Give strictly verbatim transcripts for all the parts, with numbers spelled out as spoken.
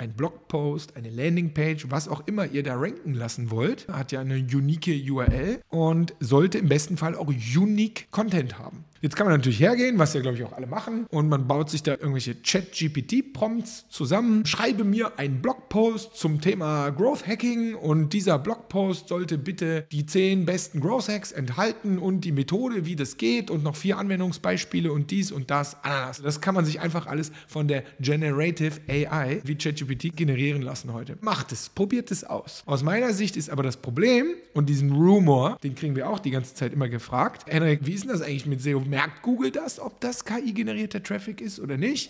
ein Blogpost, eine Landingpage, was auch immer ihr da ranken lassen wollt, hat ja eine unique U R L und sollte im besten Fall auch unique Content haben. Jetzt kann man natürlich hergehen, was ja, glaube ich, auch alle machen, und man baut sich da irgendwelche Chat-G P T-Prompts zusammen. Schreibe mir einen Blogpost zum Thema Growth Hacking und dieser Blogpost sollte bitte die zehn besten Growth Hacks enthalten und die Methode, wie das geht und noch vier Anwendungsbeispiele und dies und das. Ananas. Das kann man sich einfach alles von der Generative A I wie ChatGPT generieren lassen heute. Macht es, probiert es aus. Aus meiner Sicht ist aber das Problem, und diesen Rumor, den kriegen wir auch die ganze Zeit immer gefragt. Henrik, wie ist denn das eigentlich mit S E O? Merkt Google das, ob das K I-generierter Traffic ist oder nicht?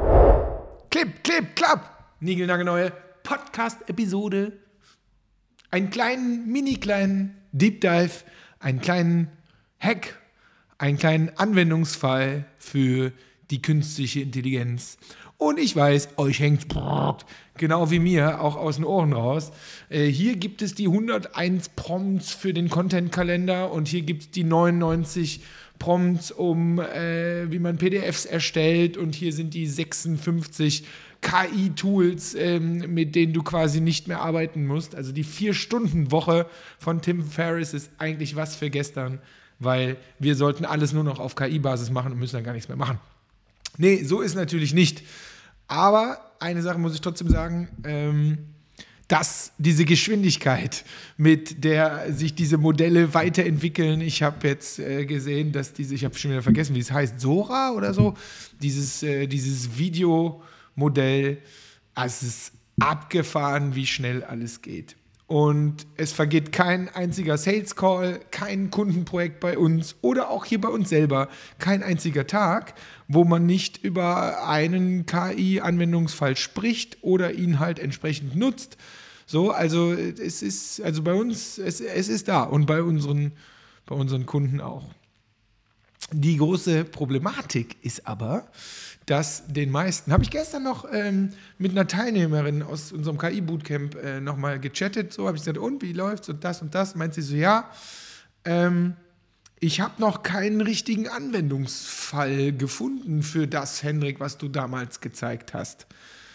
Clip, Clip, Klapp! Niegelnagelneue Podcast-Episode. Einen kleinen, mini-kleinen Deep Dive, einen kleinen Hack, einen kleinen Anwendungsfall für die künstliche Intelligenz. Und ich weiß, euch hängt genau wie mir auch aus den Ohren raus. Äh, hier gibt es die hunderteins Prompts für den Content-Kalender und hier gibt es die neunundneunzig Prompts, um äh, wie man P D Fs erstellt, und hier sind die sechsundfünfzig K I-Tools, ähm, mit denen du quasi nicht mehr arbeiten musst. Also die Vier-Stunden-Woche von Tim Ferriss ist eigentlich was für gestern, weil wir sollten alles nur noch auf K I-Basis machen und müssen dann gar nichts mehr machen. Nee, so ist natürlich nicht. Aber eine Sache muss ich trotzdem sagen, ähm, dass diese Geschwindigkeit, mit der sich diese Modelle weiterentwickeln, ich habe jetzt äh, gesehen, dass diese, ich habe schon wieder vergessen, wie es heißt, Sora oder so, dieses, äh, dieses Videomodell, also es ist abgefahren, wie schnell alles geht. Und es vergeht kein einziger Sales Call, kein Kundenprojekt bei uns oder auch hier bei uns selber, kein einziger Tag, wo man nicht über einen K I-Anwendungsfall spricht oder ihn halt entsprechend nutzt. So, also es ist, also bei uns, es, es ist da und bei unseren, bei unseren Kunden auch. Die große Problematik ist aber, dass den meisten, habe ich gestern noch ähm, mit einer Teilnehmerin aus unserem K I-Bootcamp äh, nochmal gechattet, so habe ich gesagt, und wie läuft's und das und das, meint sie so, ja, ähm, ich habe noch keinen richtigen Anwendungsfall gefunden für das, Henrik, was du damals gezeigt hast.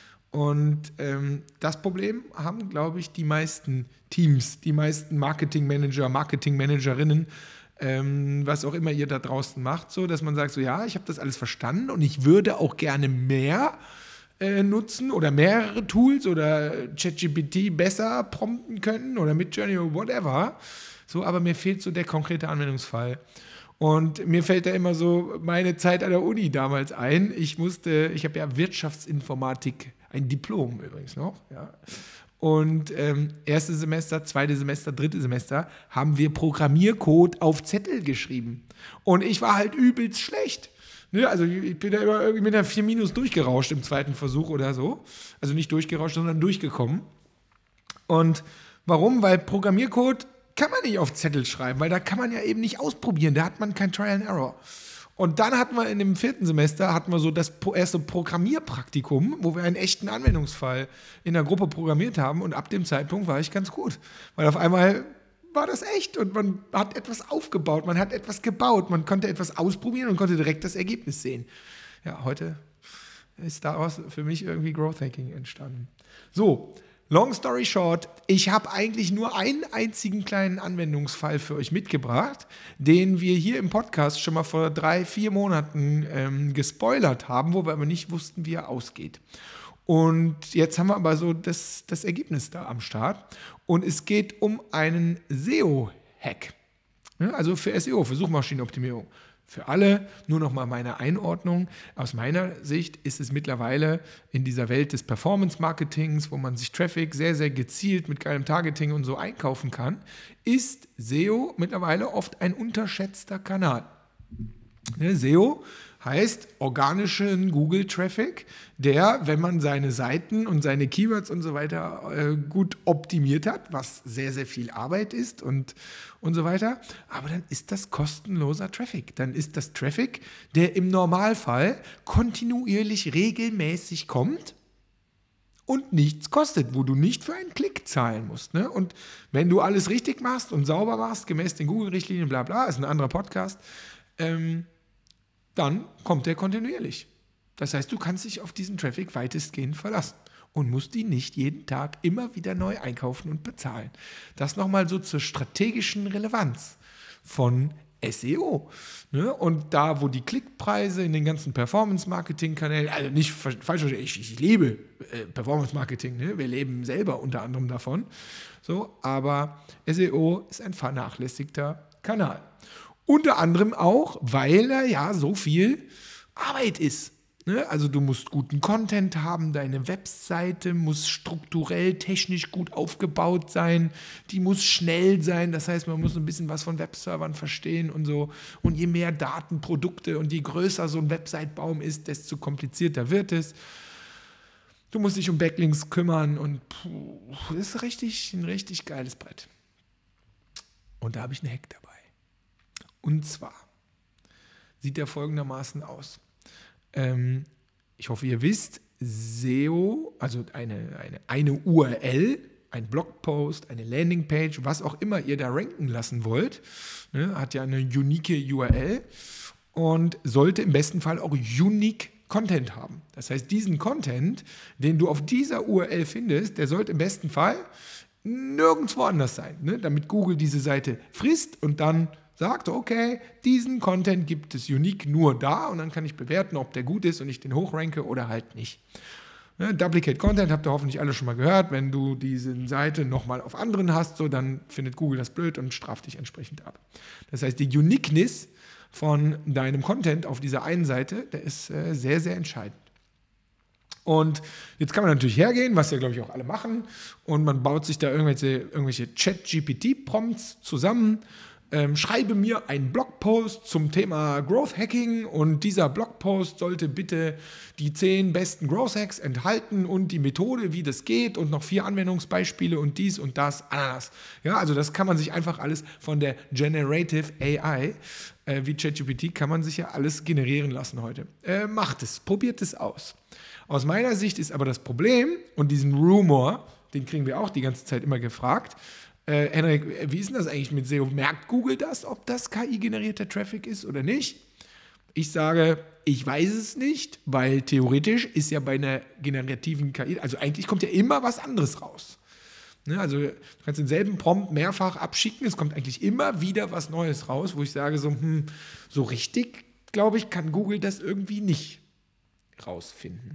Und ähm, das Problem haben, glaube ich, die meisten Teams, die meisten Marketingmanager, Marketingmanagerinnen, ähm, was auch immer ihr da draußen macht, so, dass man sagt, so ja, ich habe das alles verstanden und ich würde auch gerne mehr äh, nutzen oder mehrere Tools oder ChatGPT besser prompten können oder Midjourney oder whatever, so, aber mir fehlt so der konkrete Anwendungsfall. Und mir fällt da immer so meine Zeit an der Uni damals ein. Ich musste, ich habe ja Wirtschaftsinformatik, ein Diplom übrigens noch, ja. Und ähm, erstes Semester, zweites Semester, drittes Semester haben wir Programmiercode auf Zettel geschrieben. Und ich war halt übelst schlecht. Ne? Also ich bin da immer irgendwie mit einer vier Minus durchgerauscht im zweiten Versuch oder so. Also nicht durchgerauscht, sondern durchgekommen. Und warum? Weil Programmiercode kann man nicht auf Zettel schreiben, weil da kann man ja eben nicht ausprobieren. Da hat man kein Trial and Error. Und dann hatten wir in dem vierten Semester hatten wir so das erste Programmierpraktikum, wo wir einen echten Anwendungsfall in der Gruppe programmiert haben. Und ab dem Zeitpunkt war ich ganz gut. Weil auf einmal war das echt und man hat etwas aufgebaut, man hat etwas gebaut, man konnte etwas ausprobieren und konnte direkt das Ergebnis sehen. Ja, heute ist daraus für mich irgendwie Growth Hacking entstanden. So, long story short, ich habe eigentlich nur einen einzigen kleinen Anwendungsfall für euch mitgebracht, den wir hier im Podcast schon mal vor drei, vier Monaten ähm, gespoilert haben, wo wir aber nicht wussten, wie er ausgeht. Und jetzt haben wir aber so das, das Ergebnis da am Start. Und es geht um einen S E O-Hack. Ja, also für S E O, für Suchmaschinenoptimierung. Für alle, nur noch mal meine Einordnung. Aus meiner Sicht ist es mittlerweile in dieser Welt des Performance-Marketings, wo man sich Traffic sehr, sehr gezielt mit geilem Targeting und so einkaufen kann, ist S E O mittlerweile oft ein unterschätzter Kanal. Ne, S E O heißt organischen Google-Traffic, der, wenn man seine Seiten und seine Keywords und so weiter äh, gut optimiert hat, was sehr, sehr viel Arbeit ist und, und so weiter, aber dann ist das kostenloser Traffic. Dann ist das Traffic, der im Normalfall kontinuierlich regelmäßig kommt und nichts kostet, wo du nicht für einen Klick zahlen musst. Ne? Und wenn du alles richtig machst und sauber machst, gemäß den Google-Richtlinien, bla bla, ist ein anderer Podcast, ähm, dann kommt der kontinuierlich. Das heißt, du kannst dich auf diesen Traffic weitestgehend verlassen. und musst die nicht jeden Tag immer wieder neu einkaufen und bezahlen. Das nochmal so zur strategischen Relevanz von S E O. Ne? Und da, wo die Klickpreise in den ganzen Performance-Marketing-Kanälen, also nicht falsch verstehen, ich, ich liebe äh, Performance-Marketing, ne? Wir leben selber unter anderem davon, so, aber S E O ist ein vernachlässigter Kanal. Unter anderem auch, weil er ja so viel Arbeit ist. Ne? Also du musst guten Content haben, deine Webseite muss strukturell, technisch gut aufgebaut sein, die muss schnell sein, das heißt, man muss ein bisschen was von Webservern verstehen und so. Und je mehr Daten, Produkte und je größer so ein Website-Baum ist, desto komplizierter wird es. Du musst dich um Backlinks kümmern und puh, das ist richtig, ein richtig geiles Brett. Und da habe ich einen Hack dabei. Und zwar sieht der folgendermaßen aus. Ähm, ich hoffe, ihr wisst, S E O, also eine, eine, eine U R L, ein Blogpost, eine Landingpage, was auch immer ihr da ranken lassen wollt, ne, hat ja eine unique U R L und sollte im besten Fall auch unique Content haben. Das heißt, diesen Content, den du auf dieser U R L findest, der sollte im besten Fall nirgendwo anders sein, ne, damit Google diese Seite frisst und dann sagt, okay, diesen Content gibt es unique nur da und dann kann ich bewerten, ob der gut ist und ich den hochranke oder halt nicht. Ne, Duplicate Content habt ihr hoffentlich alle schon mal gehört. Wenn du diese Seite nochmal auf anderen hast, so, dann findet Google das blöd und straft dich entsprechend ab. Das heißt, die Uniqueness von deinem Content auf dieser einen Seite, der ist äh, sehr, sehr entscheidend. Und jetzt kann man natürlich hergehen, was ja, glaube ich, auch alle machen, und man baut sich da irgendwelche, irgendwelche Chat-G P T-Prompts zusammen. Ähm, schreibe mir einen Blogpost zum Thema Growth Hacking und dieser Blogpost sollte bitte die zehn besten Growth Hacks enthalten und die Methode, wie das geht und noch vier Anwendungsbeispiele und dies und das, Ananas. Ja, also das kann man sich einfach alles von der Generative A I, äh, wie ChatGPT, kann man sich ja alles generieren lassen heute. Äh, macht es, probiert es aus. Aus meiner Sicht ist aber das Problem, und diesen Rumor, den kriegen wir auch die ganze Zeit immer gefragt, Äh, Henrik, wie ist denn das eigentlich mit S E O? Merkt Google das, ob das K I-generierter Traffic ist oder nicht? Ich sage, ich weiß es nicht, weil theoretisch ist ja bei einer generativen K I, also eigentlich kommt ja immer was anderes raus. Ne, also du kannst denselben Prompt mehrfach abschicken, es kommt eigentlich immer wieder was Neues raus, wo ich sage, so, hm, so richtig, glaube ich, kann Google das irgendwie nicht rausfinden.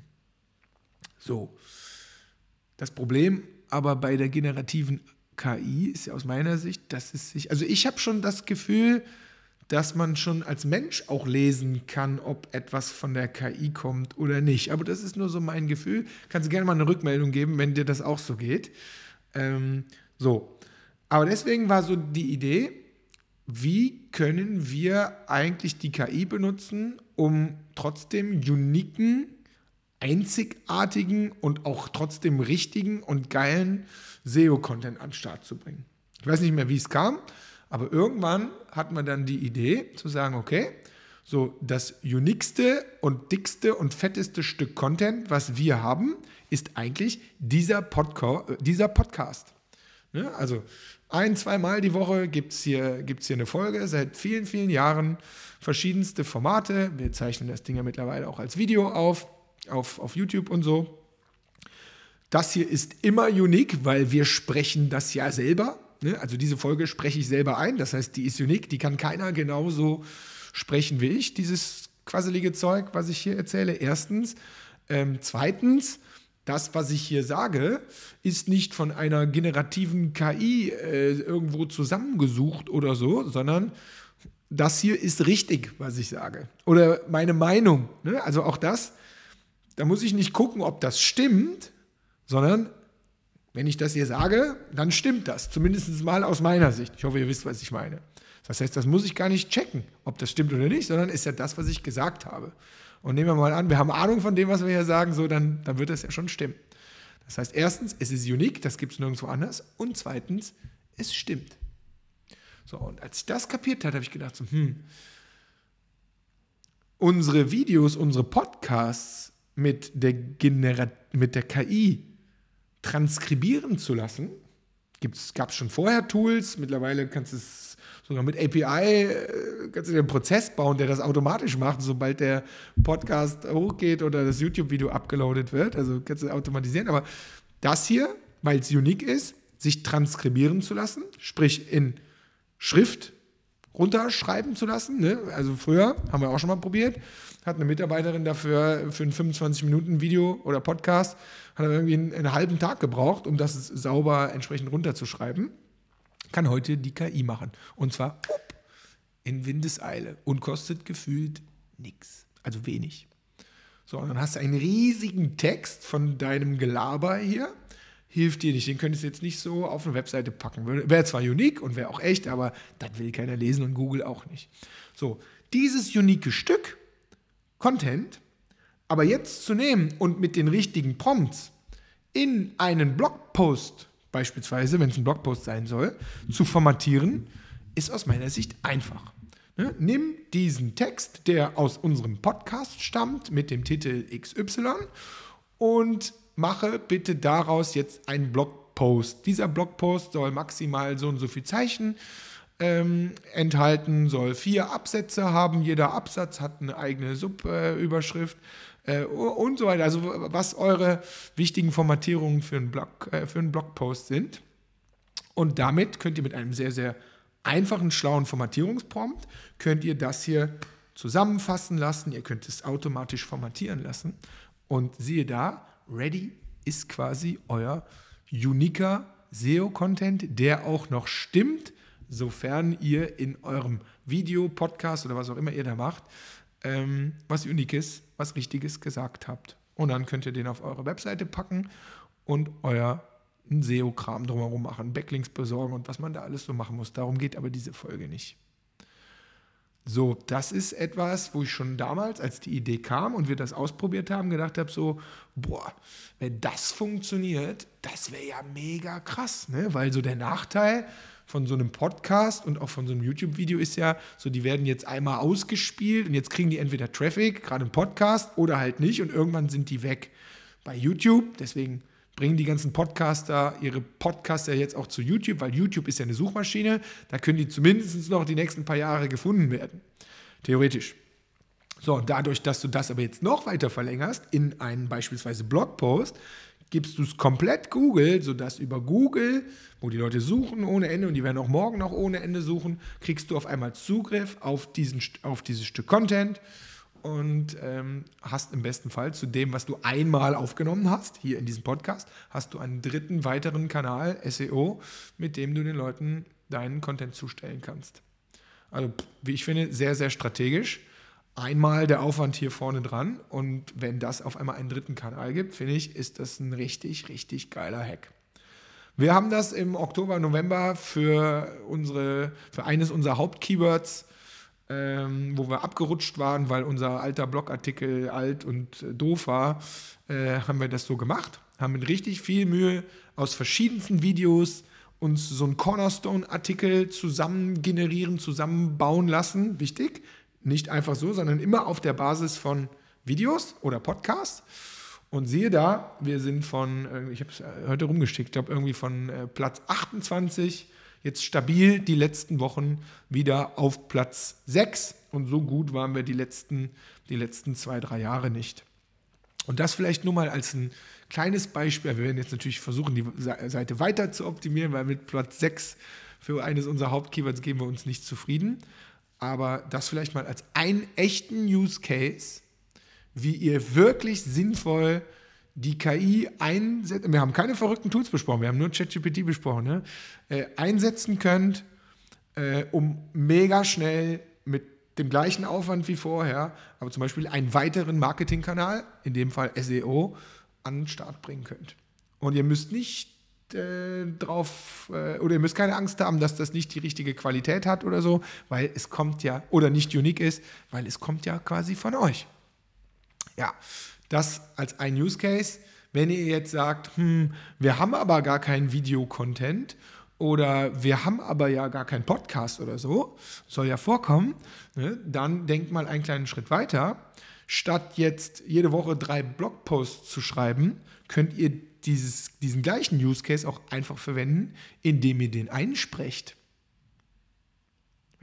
So, das Problem aber bei der generativen K I ist ja aus meiner Sicht, dass es sich, also ich habe schon das Gefühl, dass man schon als Mensch auch lesen kann, ob etwas von der K I kommt oder nicht. Aber das ist nur so mein Gefühl. Kannst du gerne mal eine Rückmeldung geben, wenn dir das auch so geht. Ähm, so. Aber deswegen war so die Idee, wie können wir eigentlich die K I benutzen, um trotzdem uniken, einzigartigen und auch trotzdem richtigen und geilen S E O-Content an den Start zu bringen. Ich weiß nicht mehr, wie es kam, aber irgendwann hat man dann die Idee zu sagen, okay, so das uniqueste und dickste und fetteste Stück Content, was wir haben, ist eigentlich dieser, Podca- dieser Podcast. Ne? Also ein-, zweimal die Woche gibt es hier, gibt's hier eine Folge, seit vielen, vielen Jahren, verschiedenste Formate. Wir zeichnen das Ding ja mittlerweile auch als Video auf, auf, auf YouTube und so. Das hier ist immer unique, weil wir sprechen das ja selber. Ne? Also diese Folge spreche ich selber ein. Das heißt, die ist unique. Die kann keiner genauso sprechen wie ich, dieses quasselige Zeug, was ich hier erzähle. Erstens. Ähm, zweitens, das, was ich hier sage, ist nicht von einer generativen K I äh, irgendwo zusammengesucht oder so, sondern das hier ist richtig, was ich sage. Oder meine Meinung. Ne? Also auch das, da muss ich nicht gucken, ob das stimmt, sondern wenn ich das hier sage, dann stimmt das. Zumindest mal aus meiner Sicht. Ich hoffe, ihr wisst, was ich meine. Das heißt, das muss ich gar nicht checken, ob das stimmt oder nicht, sondern ist ja das, was ich gesagt habe. Und nehmen wir mal an, wir haben Ahnung von dem, was wir hier sagen, so, dann, dann wird das ja schon stimmen. Das heißt, erstens, es ist unique, das gibt es nirgendwo anders. Und zweitens, es stimmt. So, und als ich das kapiert habe, habe ich gedacht, so, hm, unsere Videos, unsere Podcasts mit der, Genera- mit der K I transkribieren zu lassen. Gab es schon vorher Tools, mittlerweile kannst du es sogar mit A P I äh, kannst du den Prozess bauen, der das automatisch macht, sobald der Podcast hochgeht oder das YouTube-Video abgeloadet wird. Also kannst du automatisieren. Aber das hier, weil es unique ist, sich transkribieren zu lassen, sprich in Schrift runterschreiben zu lassen. Ne? Also früher, haben wir auch schon mal probiert, hat eine Mitarbeiterin dafür für ein fünfundzwanzig Minuten Video oder Podcast, hat er irgendwie einen, einen halben Tag gebraucht, um das sauber entsprechend runterzuschreiben. Kann heute die K I machen. Und zwar in Windeseile und kostet gefühlt nichts. Also wenig. So, und dann hast du einen riesigen Text von deinem Gelaber hier. Hilft dir nicht. Den könntest du jetzt nicht so auf eine Webseite packen. Wäre zwar unique und wäre auch echt, aber das will keiner lesen und Google auch nicht. So, dieses unique Stück Content aber jetzt zu nehmen und mit den richtigen Prompts in einen Blogpost, beispielsweise, wenn es ein Blogpost sein soll, zu formatieren, ist aus meiner Sicht einfach. Ne? Nimm diesen Text, der aus unserem Podcast stammt, mit dem Titel X Y und mache bitte daraus jetzt einen Blogpost. Dieser Blogpost soll maximal so und so viel Zeichen ähm, enthalten, soll vier Absätze haben. Jeder Absatz hat eine eigene Subüberschrift äh, und so weiter. Also was eure wichtigen Formatierungen für einen, Blog, äh, für einen Blogpost sind. Und damit könnt ihr mit einem sehr, sehr einfachen, schlauen Formatierungsprompt, könnt ihr das hier zusammenfassen lassen. Ihr könnt es automatisch formatieren lassen. Und siehe da, ready ist quasi euer uniker S E O-Content, der auch noch stimmt, sofern ihr in eurem Video, Podcast oder was auch immer ihr da macht, ähm, was Unikes, was Richtiges gesagt habt. Und dann könnt ihr den auf eure Webseite packen und euer S E O-Kram drumherum machen, Backlinks besorgen und was man da alles so machen muss. Darum geht aber diese Folge nicht. So, das ist etwas, wo ich schon damals, als die Idee kam und wir das ausprobiert haben, gedacht habe so, boah, wenn das funktioniert, das wäre ja mega krass, ne? Weil so der Nachteil von so einem Podcast und auch von so einem YouTube-Video ist ja, so die werden jetzt einmal ausgespielt und jetzt kriegen die entweder Traffic, gerade im Podcast, oder halt nicht und irgendwann sind die weg. Bei YouTube, deswegen bringen die ganzen Podcaster ihre Podcaster jetzt auch zu YouTube, weil YouTube ist ja eine Suchmaschine, da können die zumindest noch die nächsten paar Jahre gefunden werden. Theoretisch. So, und dadurch, dass du das aber jetzt noch weiter verlängerst, in einen beispielsweise Blogpost, gibst du es komplett Google, sodass über Google, wo die Leute suchen ohne Ende und die werden auch morgen noch ohne Ende suchen, kriegst du auf einmal Zugriff auf, diesen, auf dieses Stück Content und ähm, hast im besten Fall zu dem, was du einmal aufgenommen hast, hier in diesem Podcast, hast du einen dritten weiteren Kanal, S E O, mit dem du den Leuten deinen Content zustellen kannst. Also, wie ich finde, sehr, sehr strategisch. Einmal der Aufwand hier vorne dran und wenn das auf einmal einen dritten Kanal gibt, finde ich, ist das ein richtig, richtig geiler Hack. Wir haben das im Oktober, November für, unsere, für eines unserer Hauptkeywords, ähm, wo wir abgerutscht waren, weil unser alter Blogartikel alt und äh, doof war, äh, haben wir das so gemacht, haben mit richtig viel Mühe aus verschiedensten Videos uns so einen Cornerstone-Artikel zusammen generieren, zusammenbauen lassen, wichtig, nicht einfach so, sondern immer auf der Basis von Videos oder Podcasts. Und siehe da, wir sind von, ich habe es heute rumgeschickt, ich glaube irgendwie von Platz achtundzwanzig, jetzt stabil die letzten Wochen wieder auf Platz sechs. Und so gut waren wir die letzten, die letzten zwei, drei Jahre nicht. Und das vielleicht nur mal als ein kleines Beispiel. Wir werden jetzt natürlich versuchen, die Seite weiter zu optimieren, weil mit Platz sechs für eines unserer Hauptkeywords geben wir uns nicht zufrieden. Aber das vielleicht mal als einen echten Use Case, wie ihr wirklich sinnvoll die K I einsetzen, wir haben keine verrückten Tools besprochen, wir haben nur ChatGPT besprochen, ne? äh, einsetzen könnt, äh, um mega schnell mit dem gleichen Aufwand wie vorher, aber zum Beispiel einen weiteren Marketingkanal, in dem Fall S E O, an den Start bringen könnt. Und ihr müsst nicht äh, drauf, äh, oder ihr müsst keine Angst haben, dass das nicht die richtige Qualität hat oder so, weil es kommt ja, oder nicht unique ist, weil es kommt ja quasi von euch. Ja, das als ein Use Case. Wenn ihr jetzt sagt, hm, wir haben aber gar keinen Videocontent oder wir haben aber ja gar keinen Podcast oder so, soll ja vorkommen, ne? Dann denkt mal einen kleinen Schritt weiter. Statt jetzt jede Woche drei Blogposts zu schreiben, könnt ihr dieses, diesen gleichen Use Case auch einfach verwenden, indem ihr den einsprecht.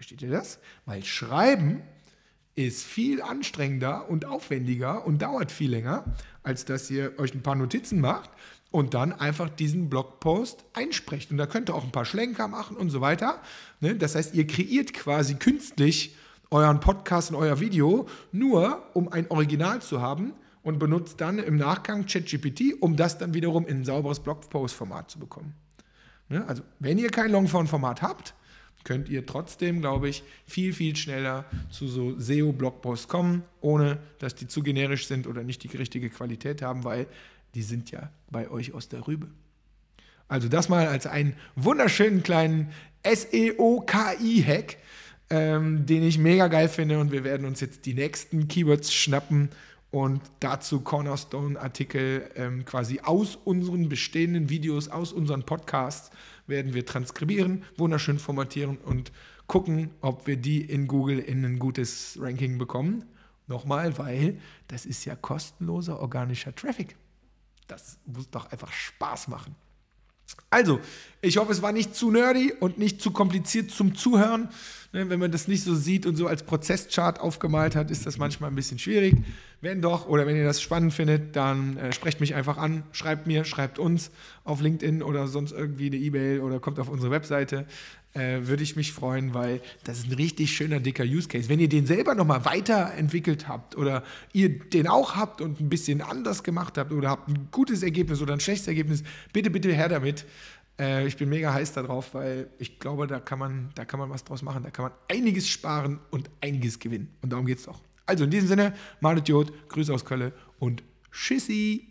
Versteht ihr das? Weil Schreiben ist viel anstrengender und aufwendiger und dauert viel länger, als dass ihr euch ein paar Notizen macht und dann einfach diesen Blogpost einsprecht. Und da könnt ihr auch ein paar Schlenker machen und so weiter. Das heißt, ihr kreiert quasi künstlich euren Podcast und euer Video nur, um ein Original zu haben und benutzt dann im Nachgang ChatGPT, um das dann wiederum in ein sauberes Blogpost-Format zu bekommen. Also wenn ihr kein Longform-Format habt, könnt ihr trotzdem, glaube ich, viel, viel schneller zu so S E O-Blogposts kommen, ohne dass die zu generisch sind oder nicht die richtige Qualität haben, weil die sind ja bei euch aus der Rübe. Also das mal als einen wunderschönen kleinen S E O-K I-Hack, ähm, den ich mega geil finde, und wir werden uns jetzt die nächsten Keywords schnappen und dazu Cornerstone-Artikel ähm, quasi aus unseren bestehenden Videos, aus unseren Podcasts werden wir transkribieren, wunderschön formatieren und gucken, ob wir die in Google in ein gutes Ranking bekommen. Nochmal, weil das ist ja kostenloser organischer Traffic. Das muss doch einfach Spaß machen. Also, ich hoffe, es war nicht zu nerdy und nicht zu kompliziert zum Zuhören. Wenn man das nicht so sieht und so als Prozesschart aufgemalt hat, ist das manchmal ein bisschen schwierig. Wenn doch, oder wenn ihr das spannend findet, dann äh, sprecht mich einfach an, schreibt mir, schreibt uns auf LinkedIn oder sonst irgendwie eine E-Mail oder kommt auf unsere Webseite. Äh, würde ich mich freuen, weil das ist ein richtig schöner, dicker Use Case. Wenn ihr den selber nochmal weiterentwickelt habt oder ihr den auch habt und ein bisschen anders gemacht habt oder habt ein gutes Ergebnis oder ein schlechtes Ergebnis, bitte, bitte her damit. Äh, ich bin mega heiß darauf, weil ich glaube, da kann man, da kann man was draus machen. Da kann man einiges sparen und einiges gewinnen. Und darum geht es doch. Also in diesem Sinne, Malet Jod, Grüße aus Köln und Tschüssi.